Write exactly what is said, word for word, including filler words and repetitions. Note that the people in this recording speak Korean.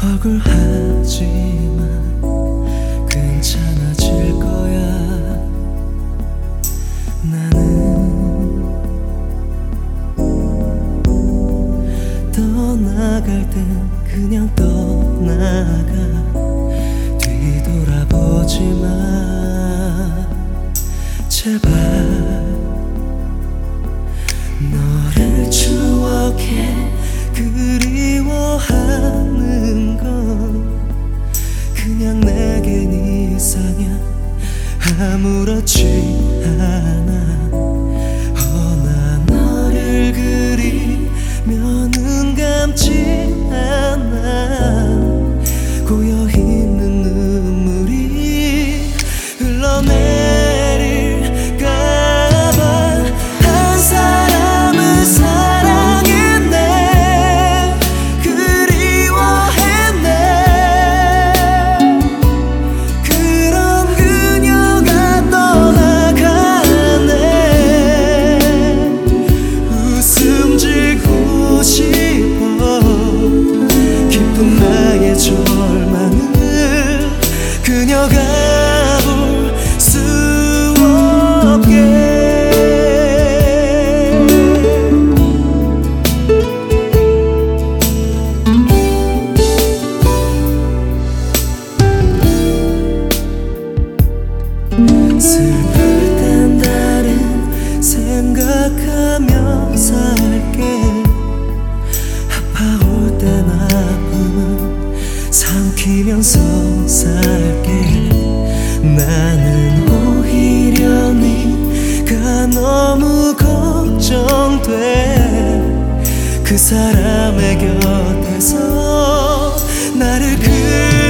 억울하지만 괜찮아질 거야. 나는 떠나갈 땐 그냥 떠나가. 뒤돌아보지마 제발. 너를 추억해 그리워하는 건 그냥 내겐 이상이야. 아무렇지 않아. 허나 너를 그리면은 감지 않아. 고여있는 눈물이 흘러내릴까봐. 한 사람을 사랑했네, 그리워했네. 그런 그녀가 떠나가네. 웃음 짓고 싶어. 깊은 나의 절망을 그녀가 볼 수 없게. 슬플 땐 다른 생각하며 살게. 아파올 땐 아픔을 삼키면서 살게. 나는 오히려 네가 너무 걱정돼. 그 사람의 곁에서 나를 그